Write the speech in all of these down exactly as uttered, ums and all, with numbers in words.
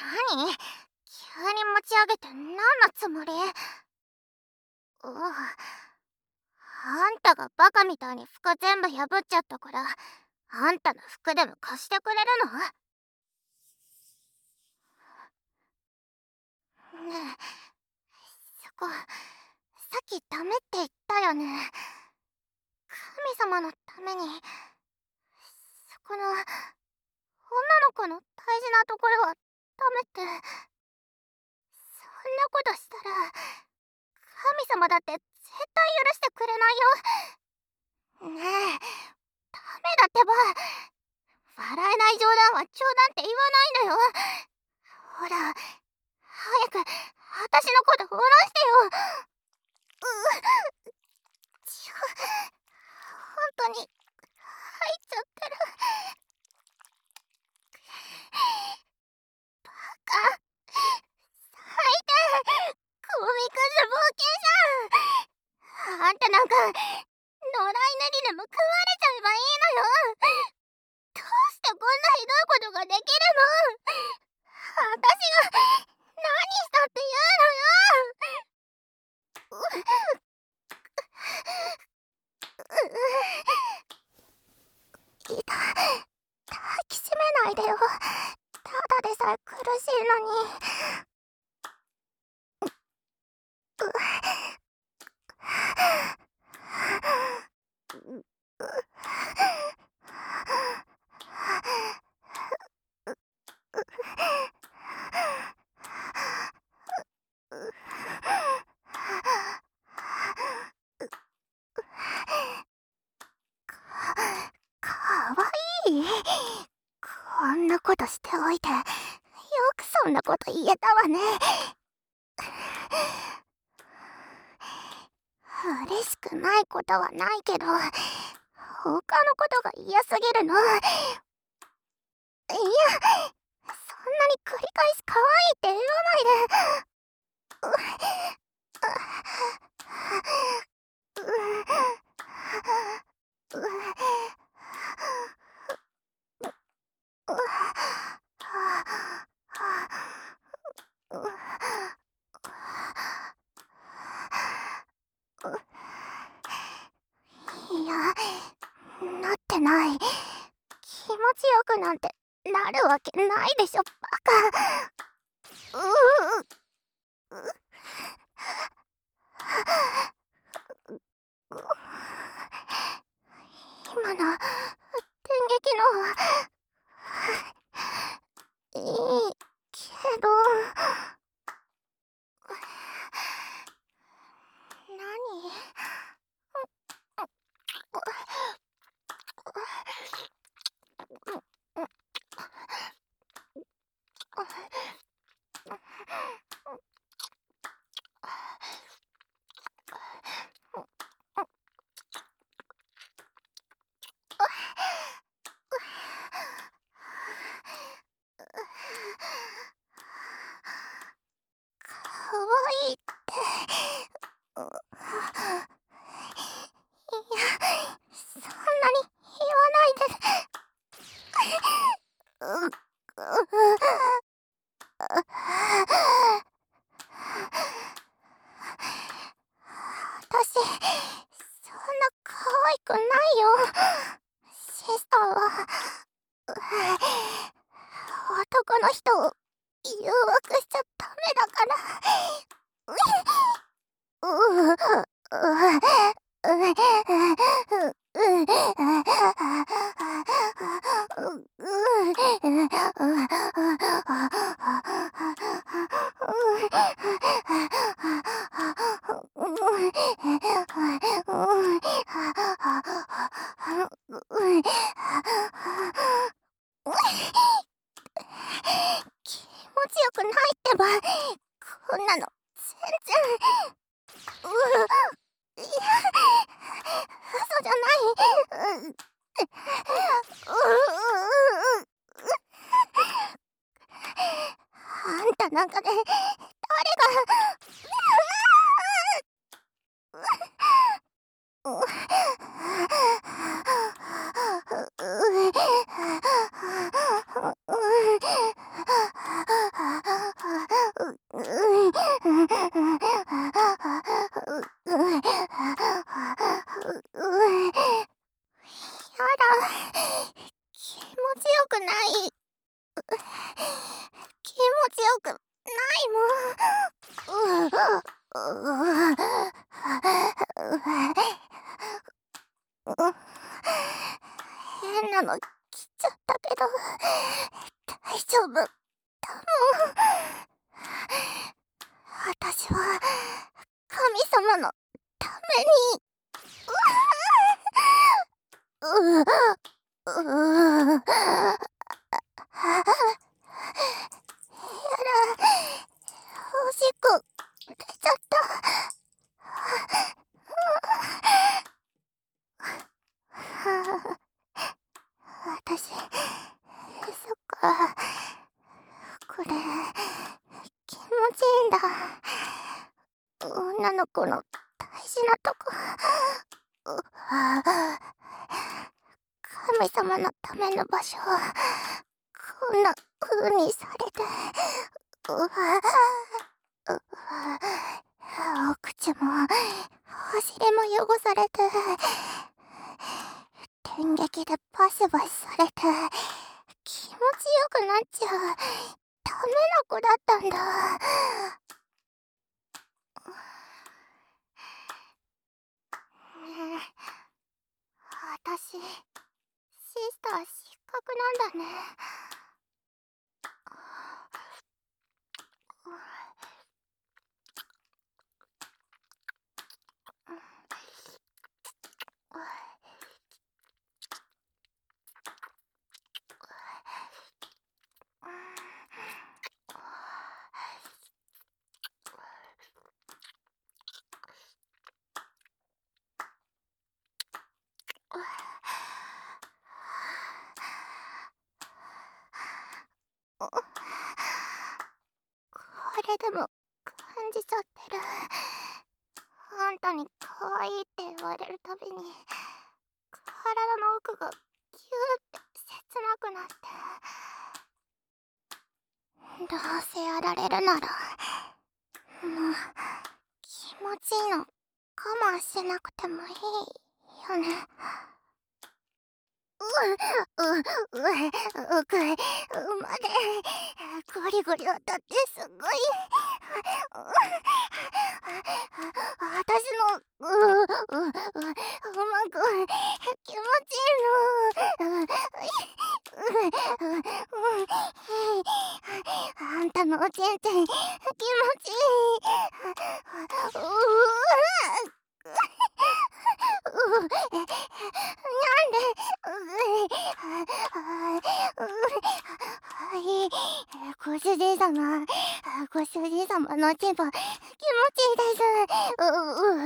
何？急に持ち上げて何のつもり？ううあんたがバカみたいに服全部破っちゃったから、あんたの服でも貸してくれるの？ねえ、そこ、さっきダメって言ったよね。神様のために、そこの、女の子の大事なところはダメって。そんなことしたら、神様だって絶対許してくれないよ。ねえ、ダメだってば。笑えない冗談は冗談って言わないのよ。ほら、早く私のこと下ろしてよ。ううちょ、本当に入っちゃってる。バカ、最低、コミクス冒険者。あんたなんか野良犬にでも食われちゃえばいいのよ。どうしてこんなひどいことができるの？私が何したって言うのよ。ギタ抱きしめないでよ。ただでさえ苦しいのに。かわいい。こんなことしておいてよくそんなこと言えたわね。嬉しくないことはないけど、他のことが嫌すぎるの。いや、そんなに繰り返し可愛いって言わないで。いや、なってない。気持ちよくなんてなるわけないでしょ、バカ。ううう今の電撃のはいいけど、何？かわいいって。いや、そんなに言わないで。うう私、そんな可愛くないよ。シスターは男の人を誘惑しちゃダメだから。ううう気持ちよくないってば。こんなの全然。うういや、嘘じゃない。うううあんたなんかで誰が。 気持ちよくない。気持ちよくないもん。ううう変なの来ちゃったけど大丈夫だもん。私は神様のために。ううううやら、おしっこ出ちゃった。私、そっか。これ、気持ちいいんだ。女の子の大事なとこ。神様のための場所、こんな風にされて、うわうお口もお尻も汚されて、電撃でバシバシされて気持ちよくなっちゃうダメな子だったんだ。ねえ、私シスター失格なんだね。これでも感じちゃってる。あんたに可愛いって言われるたびに体の奥がギューって切なくなって、どうせやられるならもう気持ちいいの我慢しなくてもいいよね。うううううくうまでゴリゴリ当たってすごい。私のううううまく気持ちいいの。あんたのおちんちん気持ちいい。うわうえなんではい、ご主人様、ご主人様のチンポ気持ちいいです。うううう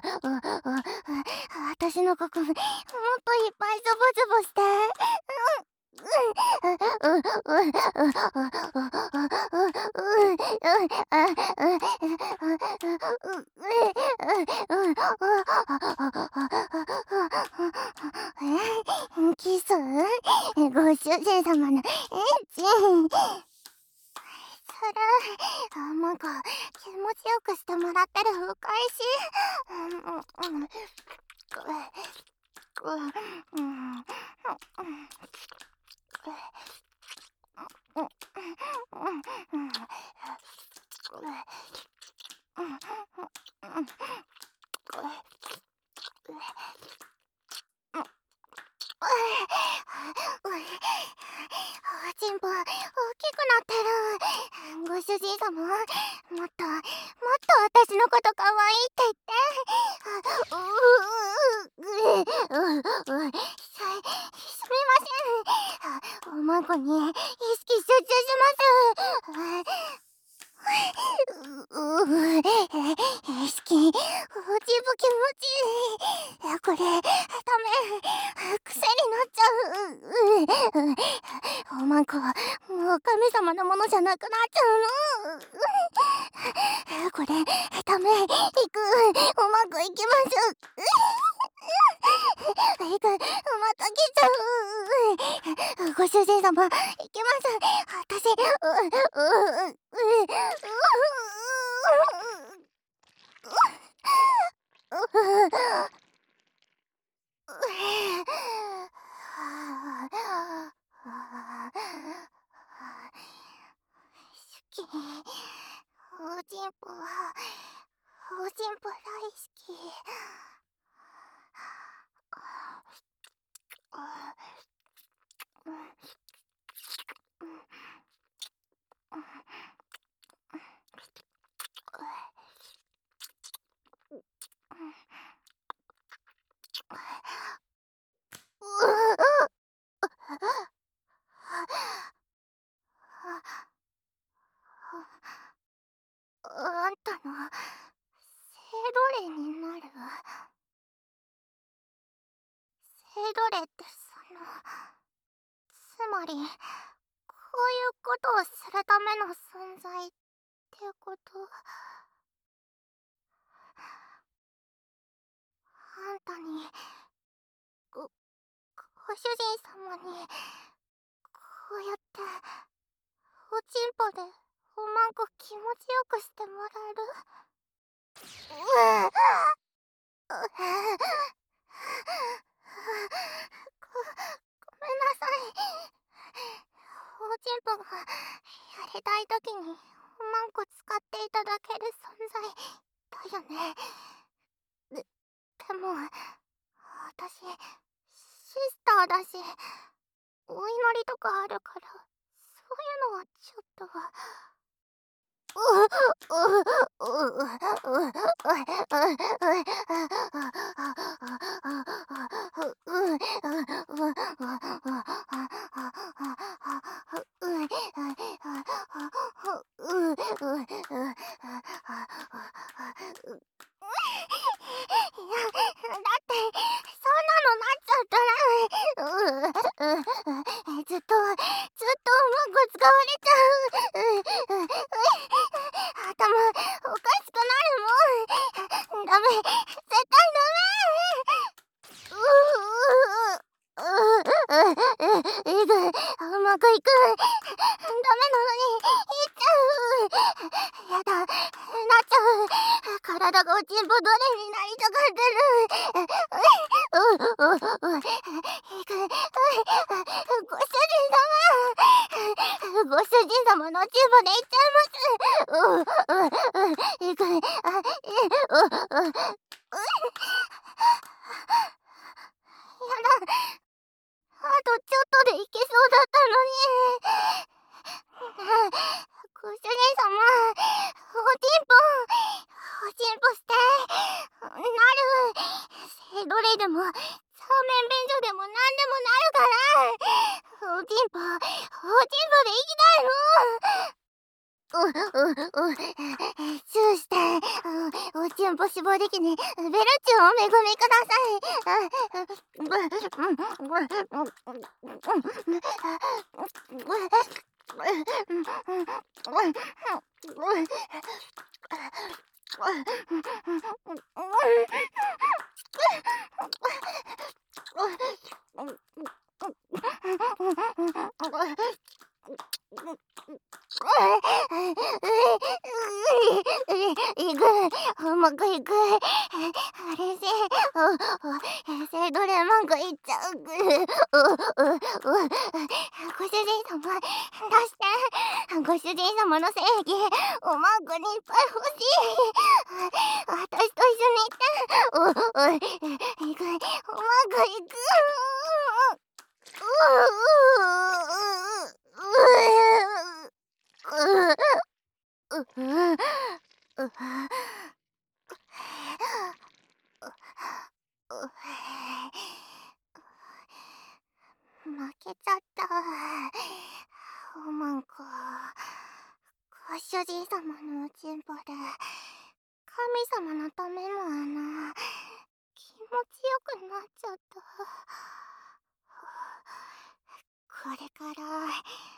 私のここもっといっぱいズボズボして。キスご主人様のエッチ。それなんか気持ちよくしてもらってるお返し。うんうんうんおちんぽ大きくなってる。ご主人様、もっともっと私のこと可愛いって言って。うううううすすみません。おまんこに意識集中します。うう意識おちんぽ気持ちいい。これダメ癖になっちゃう。おまんこもう神様のものじゃなくなっちゃうの。これダメ行くおまんこ行きます。行くまた来ちゃう。ご主人様行きます。私うううううおちんぽはおちんぽ大好き。あんたの性奴隷になる。性奴隷ってその、つまりこういうことをするための存在ってこと。あんたにごご主人様にこうやっておちんぽでおまんこ気持ちよくしてもらえる。うわご、ごめんなさい。おちんぽがやりたいときにおまんこ使っていただける存在だよね。で、でも私シスターだしお祈りとかあるからそういうのはちょっと。いや、だってそんなのなっちゃったら、うううずっとずっとうまく使われちゃう。ううう頭おかしくなるもん。ダメ、絶対ダメ。ううううううぐうまくいく。ダメなのにいっちゃう。やだ、なっちゃう。体がおちんぽ奴隷になりたがってる。うううういくご主人様、ご主人様のおちんぽでいっちゃいます。ううういくあえうううやだ、あとちょっとでいけそうだったのに。ご主人様、おちんぽおちんぽしてなる。性奴隷でもサーメン便所でもなんでもなるから。おちんぽおちんぽで行きたいの。うううチューしておおちんぽ志望的にベルチューお恵みください。いく、うまくいく。嬉しい。性奴隷マンゴいっちゃう。ご主人様、出して。ご主人様の正義、おまんこにいっぱい欲しい。私と一緒に行って。いく、うまくいく。ううううう負けちゃった。おまんこご主人様のおちんぽで神様のための穴気持ちよくなっちゃった。これから